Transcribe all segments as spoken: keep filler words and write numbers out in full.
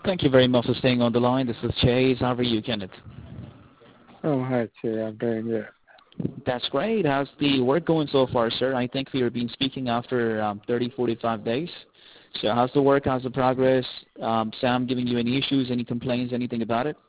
Thank you very much for staying on the line. This is Chase. How are you, Kenneth? Oh, hi, Chase. I'm doing good. That's great. How's the work going so far, sir? I think we've been speaking after um, thirty, forty-five days. So how's the work? How's the progress? Um, Sam giving you any issues, any complaints, anything about it?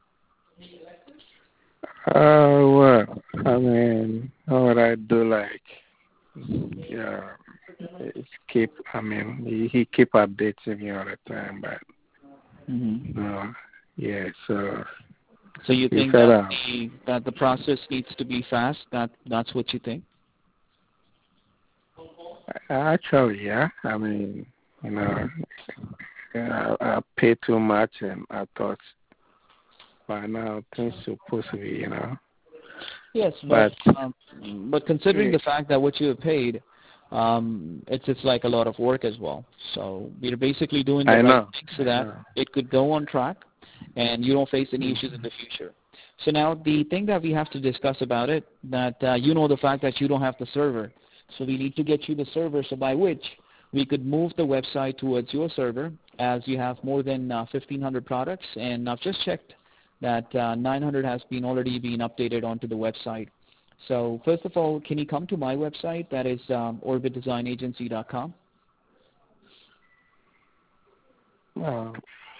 Uh, well, I mean, what I do like, yeah, is keep, I mean, he, he keep updating me all the time, but, Mm-hmm. no, yeah, so, So you he think said, that um, the, that the process needs to be fast? That That's what you think? actually, yeah, I mean, you know, I, I pay too much, and I thought by now things supposed to be, you know, Yes, but but, um, but considering the fact that what you have paid, um, it's it's like a lot of work as well. So we're basically doing the I right know, thing so I that know. it could go on track, and you don't face any issues in Mm-hmm. the future. So now the thing that we have to discuss about it, that uh, you know the fact that you don't have the server, so we need to get you the server. So by which we could move the website towards your server, as you have more than uh, fifteen hundred products, and I've just checked that uh, nine hundred has been already been updated onto the website. So first of all, can you come to my website? That is um, orbit design agency dot com. Um,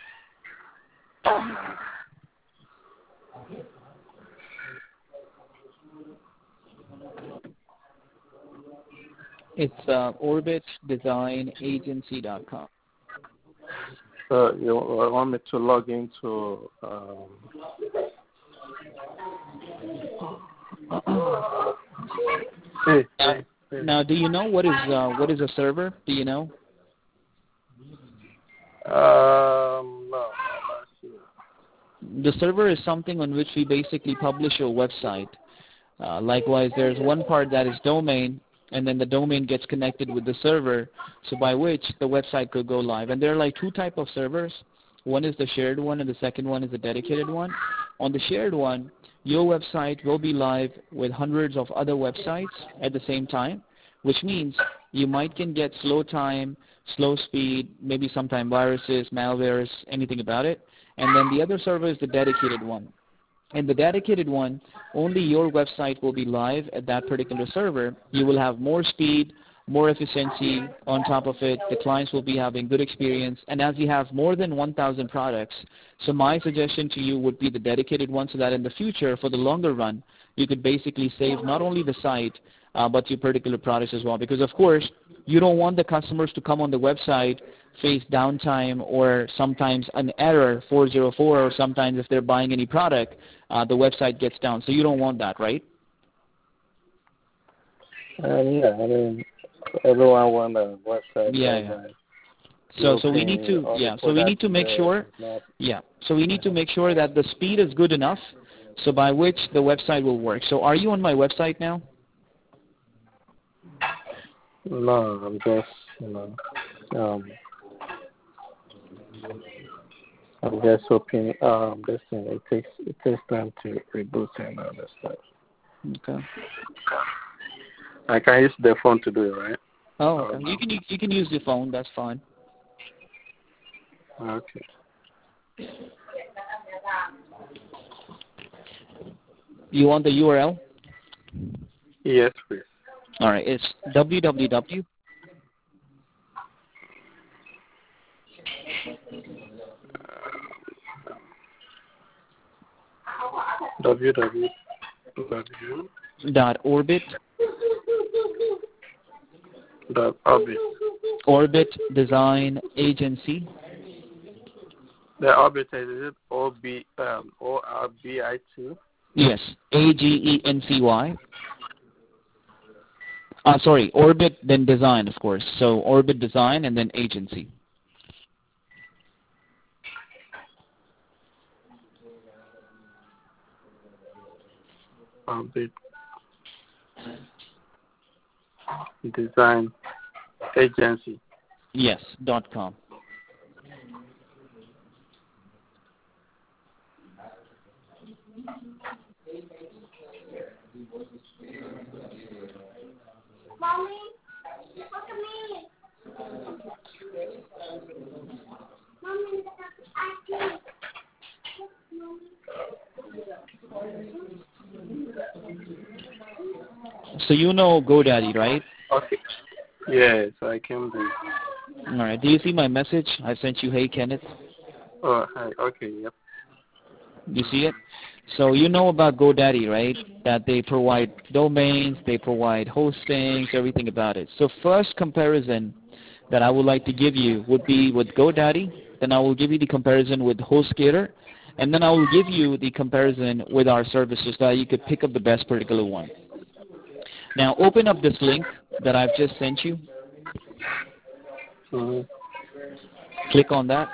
It's uh, orbit design agency dot com. So you want me to log into? Um, hey, Now, hey, hey. now, do you know what is uh, what is a server? Do you know? Um, no, I'm not sure. The server is something on which we basically publish your website. Uh, likewise, there's one part that is domain, and then the domain gets connected with the server, so by which the website could go live. And there are like two type of servers. One is the shared one, and the second one is the dedicated one. On the shared one, your website will be live with hundreds of other websites at the same time, which means you might can get slow time, slow speed, maybe sometime viruses, malwares, anything about it. And then the other server is the dedicated one. In the dedicated one, only your website will be live at that particular server. You will have more speed, more efficiency on top of it. The clients will be having good experience. And as you have more than one thousand products, so my suggestion to you would be the dedicated one, so that in the future, for the longer run, you could basically save not only the site, uh, but your particular products as well. Because, of course, you don't want the customers to come on the website, face downtime, or sometimes an error, four zero four, or sometimes if they're buying any product, uh, the website gets down. So you don't want that, right? Um, yeah, I mean, everyone want a website Yeah, that yeah. like So, you're so we need paying to, all the yeah. So we need products to make there sure, is not. yeah. So we need to make sure that the speed is good enough, so by which the website will work. So are you on my website now? No, I'm just, you know, um, I'm just hoping. Um, this thing it takes it takes time to reboot and all that stuff. Okay. I can use the phone to do it, right? Oh, Oh okay. no. You can you can use your phone. That's fine. Okay. You want the U R L? Yes, please. All right. It's www. www. dot orbit Dot orbit. orbit design agency. The orbit is it O B um O R B I T? Yes, A G E N C Y. Uh, sorry, orbit then design, of course. So orbit design and then agency. Orbit Design Agency. Yes, dot com. Mommy, look at me. Mommy, So you know GoDaddy, right? Okay. Yes, I can do. All right. Do you see my message? I sent you, hey, Kenneth. Oh, hi. Okay, yep. You see it? So you know about GoDaddy, right? That they provide domains, they provide hostings, everything about it. So first comparison that I would like to give you would be with GoDaddy. Then I will give you the comparison with HostGator. And then I will give you the comparison with our services so that you could pick up the best particular one. Now open up this link that I've just sent you. Mm-hmm. Click on that.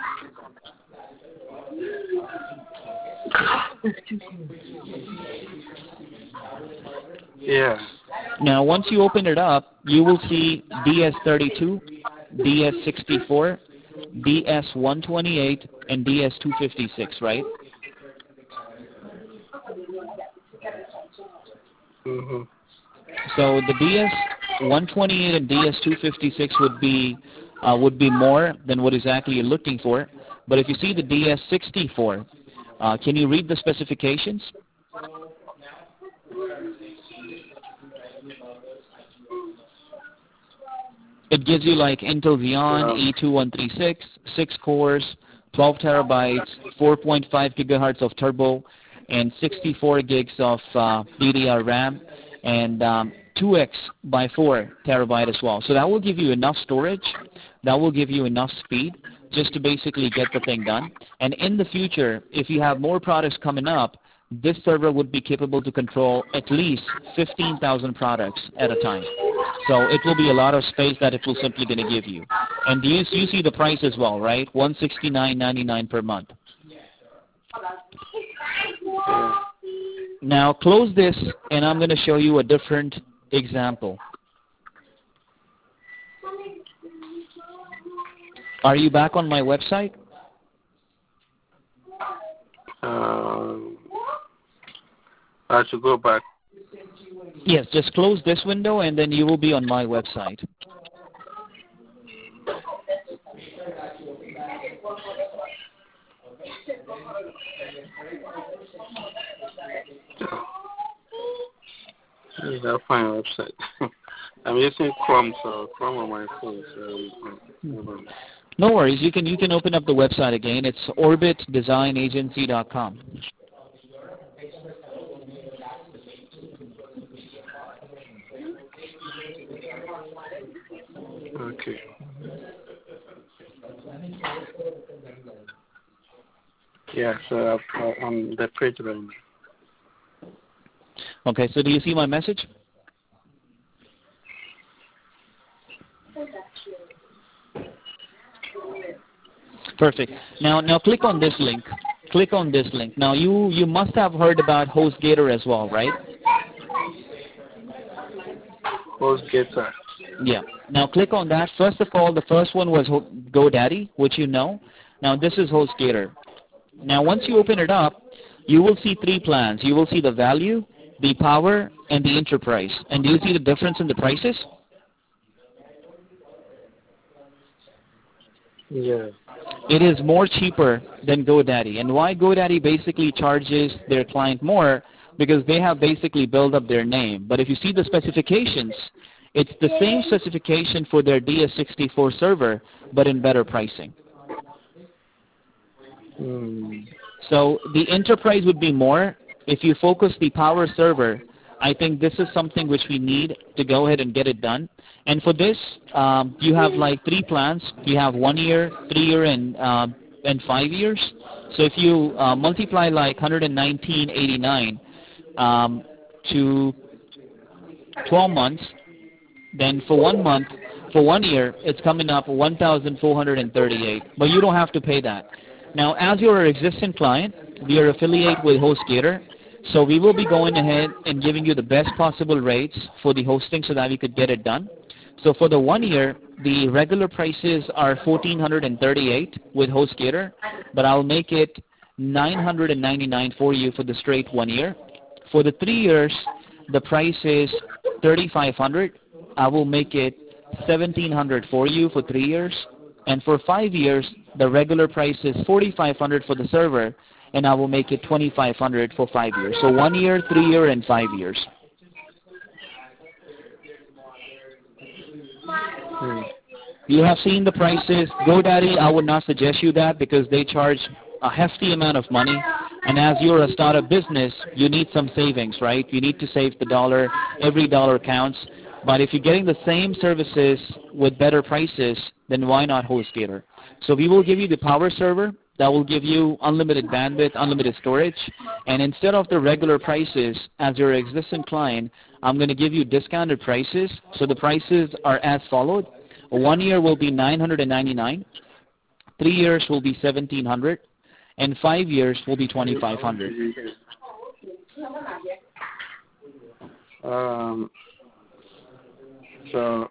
Yeah. Now once you open it up, you will see D S thirty-two, D S sixty-four, D S one twenty-eight, and D S two fifty-six, right? Mm-hmm. So the D S one twenty-eight and D S two fifty-six would be uh, would be more than what exactly you're looking for. But if you see the D S sixty-four, uh, can you read the specifications? It gives you like Intel Xeon Um, E two one thirty-six, six cores, twelve terabytes, four point five gigahertz of turbo, and sixty-four gigs of uh, D D R RAM, and um, two X by four terabyte as well. So that will give you enough storage. That will give you enough speed just to basically get the thing done. And in the future, if you have more products coming up, this server would be capable to control at least fifteen thousand products at a time. So it will be a lot of space that it will simply going to give you. And you, you see the price as well, right? one hundred sixty-nine ninety-nine per month. yeah. Now close this, and I'm going to show you a different example. Are you back on my website? Um, I should go back. Yes, just close this window, and then you will be on my website. Yeah, I'll find a website. I'm using Chrome, so Chrome on my phone. So, um, No worries. You can you can open up the website again. It's orbit design agency dot com. okay. Yeah, so I'm on the page right now. Okay, so do you see my message? Perfect. Now, now click on this link. Click on this link. Now, you you must have heard about HostGator as well, right? HostGator. Yeah. Now, click on that. First of all, the first one was GoDaddy, which you know. Now, this is HostGator. Now, once you open it up, you will see three plans. You will see the value, the power, and the enterprise. And do you see the difference in the prices? Yeah. It is more cheaper than GoDaddy. And why GoDaddy basically charges their client more? Because they have basically built up their name. But if you see the specifications, it's the same specification for their D S sixty-four server, but in better pricing. Mm. So the enterprise would be more. If you focus the power server, I think this is something which we need to go ahead and get it done. And for this, um, you have like three plans. You have one year, three year, and uh, and five years. So if you uh, multiply like one hundred nineteen eighty-nine um, to twelve months, then for one month, for one year, it's coming up one thousand four hundred thirty-eight. But you don't have to pay that. Now, as you're an existing client, we are affiliated with HostGator. So we will be going ahead and giving you the best possible rates for the hosting so that we could get it done. So for the one year, the regular prices are one thousand four hundred thirty-eight with HostGator, but I'll make it nine hundred ninety-nine for you for the straight one year. For the three years, the price is thirty-five hundred. I will make it seventeen hundred for you for three years. And for five years, the regular price is forty-five hundred for the server, and I will make it twenty-five hundred for five years. So one year, three year, and five years. Hmm. You have seen the prices. GoDaddy, I would not suggest you that because they charge a hefty amount of money. And as you're a startup business, you need some savings, right? You need to save the dollar. Every dollar counts. But if you're getting the same services with better prices, then why not HostGator? So we will give you the power server. That will give you unlimited bandwidth, unlimited storage. And instead of the regular prices, as your existing client, I'm going to give you discounted prices. So the prices are as followed. One year will be nine hundred ninety-nine, three years will be seventeen hundred, and five years will be twenty-five hundred. Um, so,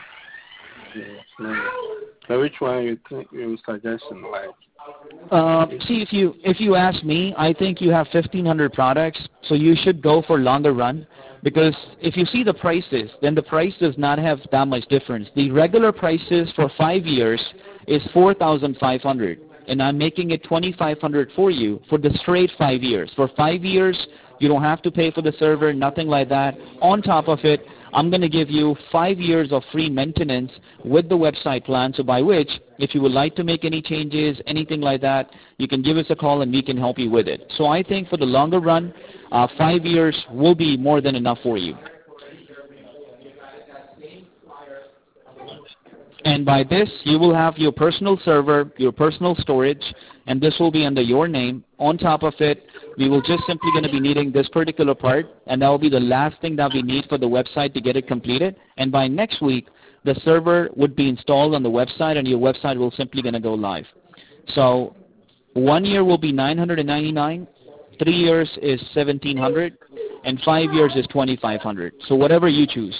so which one you think you suggesting? Like, Uh, see, if you if you ask me, I think you have fifteen hundred products, so you should go for longer run. Because if you see the prices, then the price does not have that much difference. The regular prices for five years is four thousand five hundred, and I'm making it twenty-five hundred for you for the straight five years. For five years, you don't have to pay for the server, nothing like that. On top of it, I'm going to give you five years of free maintenance with the website plan, so by which, if you would like to make any changes, anything like that, you can give us a call and we can help you with it. So I think for the longer run, uh, five years will be more than enough for you. And by this, you will have your personal server, your personal storage, and this will be under your name. On top of it, we will just simply going to be needing this particular part, and that will be the last thing that we need for the website to get it completed. And by next week, the server would be installed on the website, and your website will simply going to go live. So one year will be nine hundred ninety-nine, three years is seventeen hundred, and five years is twenty-five hundred. So whatever you choose.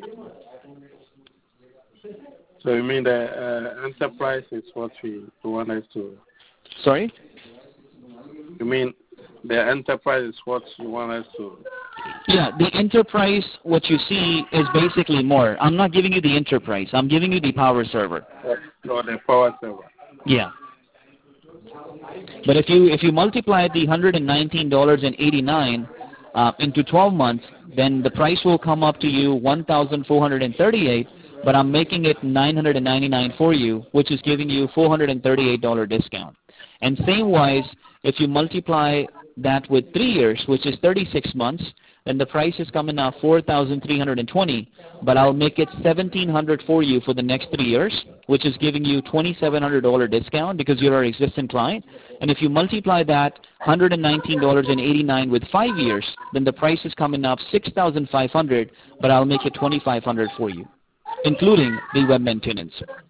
so you mean the uh, enterprise is what we want us to? Sorry? You mean the enterprise is what you want us to? Yeah, the enterprise, what you see is basically more. I'm not giving you the enterprise. I'm giving you the power server. Or the power server. Yeah. But if you if you multiply the one hundred nineteen dollars and eighty-nine uh, into twelve months, then the price will come up to you one thousand four hundred thirty-eight. But I'm making it nine hundred ninety-nine for you, which is giving you four hundred thirty-eight dollars discount. And same wise, if you multiply that with three years, which is thirty-six months, then the price is coming out four thousand three hundred twenty. But I'll make it seventeen hundred for you for the next three years, which is giving you twenty-seven hundred dollars discount because you're our existing client. And if you multiply that one hundred nineteen dollars and eighty-nine with five years, then the price is coming up six thousand five hundred. But I'll make it twenty-five hundred for you, including the web maintenance.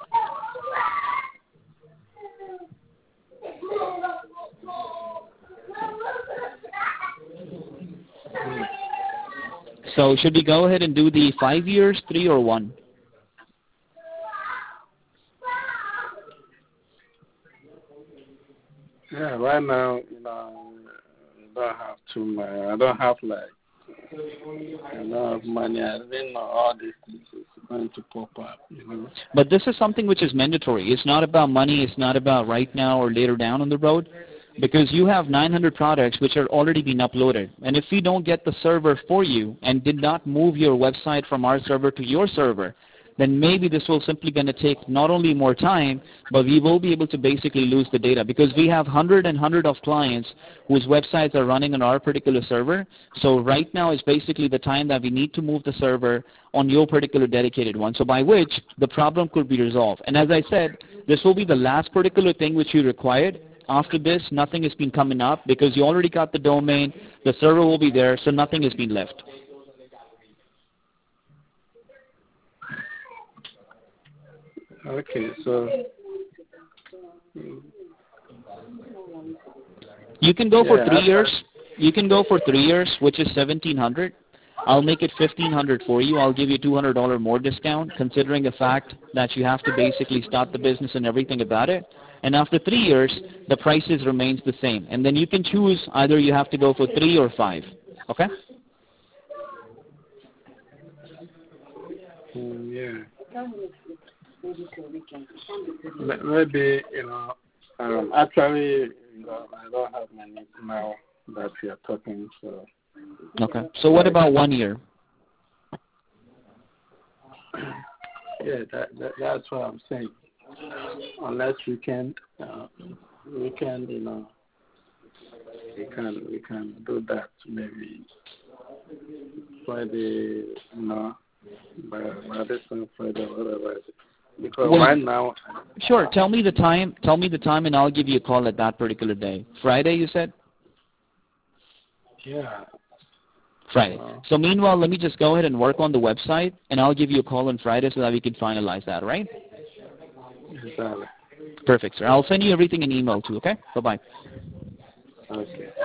So should we go ahead and do the five years, three, or one? Yeah, right now, you know, I don't have too much. I don't have like, I don't have money. I didn't know all these things is going to pop up, you know. But this is something which is mandatory. It's not about money. It's not about right now or later down on the road. Because you have nine hundred products which are already being uploaded. And if we don't get the server for you and did not move your website from our server to your server, then maybe this will simply going to take not only more time, but we will be able to basically lose the data because we have hundred and hundred of clients whose websites are running on our particular server. So right now is basically the time that we need to move the server on your particular dedicated one. So by which the problem could be resolved. And as I said, this will be the last particular thing which you required. After this, nothing has been coming up because you already got the domain, the server will be there, so nothing has been left. Okay, so you can go for yeah, three years. You can go for three years, which is seventeen hundred. I'll make it fifteen hundred for you. I'll give you two hundred dollars more discount, considering the fact that you have to basically start the business and everything about it. And after three years, the prices remains the same. And then you can choose either you have to go for three or five. Okay? Mm, yeah. Maybe, you know, um, actually, you know, I don't have money now that we are talking, so. Okay. So what about one year? Yeah, that, that that's what I'm saying. Unless we can, uh, we can, you know, we can we can do that maybe Friday, you know, by by this time Friday, whatever. Because When, right now, sure, tell me the time. Tell me the time, and I'll give you a call at that particular day. Friday, you said? yeah. Friday. Uh, So meanwhile, let me just go ahead and work on the website, and I'll give you a call on Friday so that we can finalize that, right? exactly. Perfect, sir. I'll send you everything in email too, okay? Bye-bye. Okay.